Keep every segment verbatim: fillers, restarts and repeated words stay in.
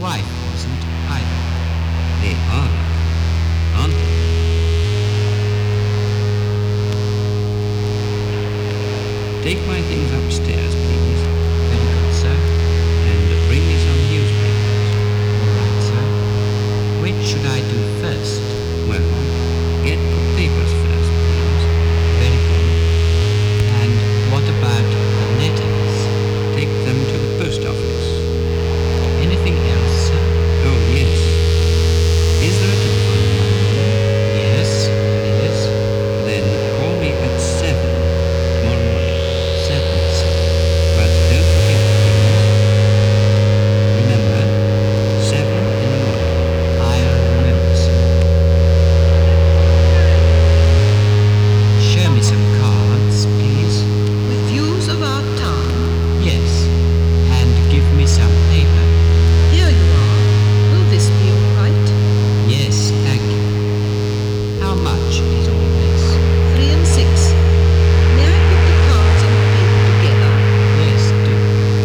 wife wasn't either. They are, aren't they? Take my things upstairs, please. Very good, sir. And bring me some newspapers. All right, sir. Which should I do first? Well, get the papers first, please. Very good. And what about the letters? Take them to the post office. Anything else, sir? Oh, yes. Is there a telephone in my room? Yes, there is. Then call me at seven tomorrow morning. Seven, sir. But don't forget, please. Remember, seven in the morning. I'll remember, sir. Show me some cards, please. With views of our town. Yes. And give me some paper. Here you are. Will this be all right? Yes, thank you. How much is all this? Three and six. May I put the cards and the paper together? Yes, do.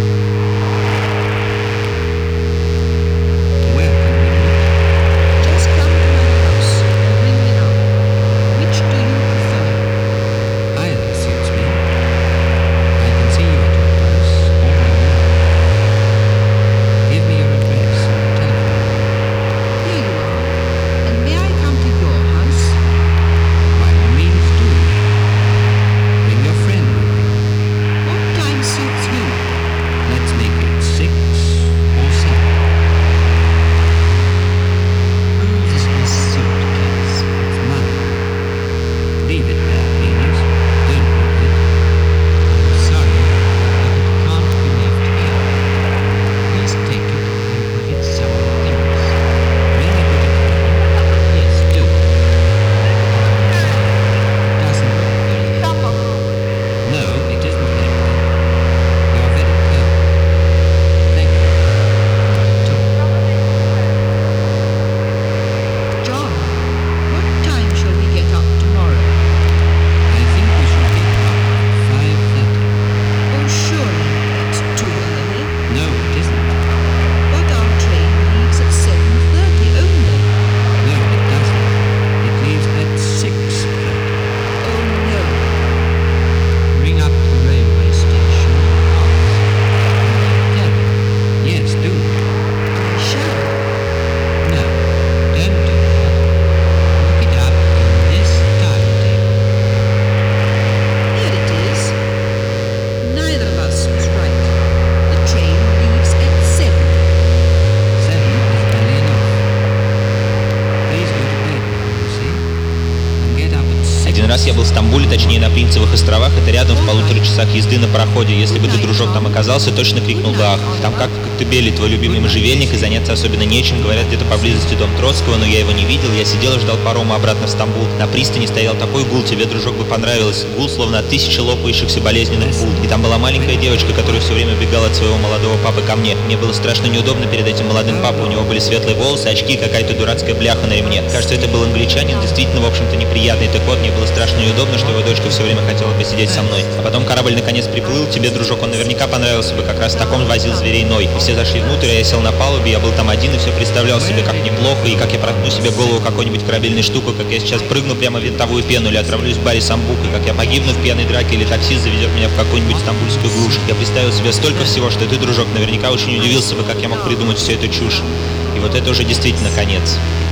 Where can we meet? Just come to my house or ring me up. Which do you prefer? Either suits me. I can see you at your house or my room. Give me your address and telephone. Here you are. And may I come to your house? By all means, do. Bring your friend with you. What time suits you? Let's make it six or seven. Whose is this suitcase? It's mine. Leave it there, please. Don't move it. I'm sorry, but it can't be left here. Please take it and put it somewhere else. May I put it down? Yes, do. Doesn't look very heavy. No, it isn't heavy. You're very clever. Thank you. John, what time shall we get up tomorrow? I think we should get up at five thirty. Oh, surely that's too early. No, it isn't. But our train leaves at seven thirty only. No, it doesn't. It leaves at six thirty. Oh, no. Ring up the railway station and ask. Will they tell you? Yes, do. I shall. No, don't do that. Look it up in this timetable. Here it is. Neither of us was right. The train leaves at seven. Seven is early enough. Please go to bed, Lucy, and get up at six. Один раз я был в Стамбуле, точнее на Принцевых островах, это рядом в полутора часах езды на пароходе. Если бы ты, дружок, там оказался, точно крикнул бы ах. Там как в Коктебеле, твой любимый можжевельник, и заняться особенно нечем. Говорят, где-то поблизости дом Троцкого, но я его не видел. Я сидел и ждал парома обратно в Стамбул. На пристани стоял такой гул, тебе, дружок, бы понравилось. Гул, словно от тысячи лопающихся болезненных пуль. И там была маленькая девочка, которая все время бегала от своего молодого папы ко мне. Мне было страшно неудобно перед этим молодым папой. У него были светлые волосы, очки и какая-то дурацкая бляха на ремне. Кажется, это был англичанин, действительно, в общем-то, неприятный. Так вот, мне было страшно неудобно, что его дочка все время хотела посидеть со мной. А потом корабль наконец приплыл, тебе, дружок, он наверняка понравился бы, как раз в таком возил зверей Ной. И все зашли внутрь, а я сел на палубе, я был там один и все представлял себе, как неплохо, и как я проткну себе голову какой-нибудь корабельной штукой, как я сейчас прыгну прямо в винтовую пену или отравлюсь в баре Самбук, и как я погибну в пьяной драке, или таксист заведет меня в какую-нибудь стамбульскую глушь. Я представил себе столько всего, что ты, дружок, наверняка очень удивился бы, как я мог придумать всю эту чушь. И вот это уже действительно конец.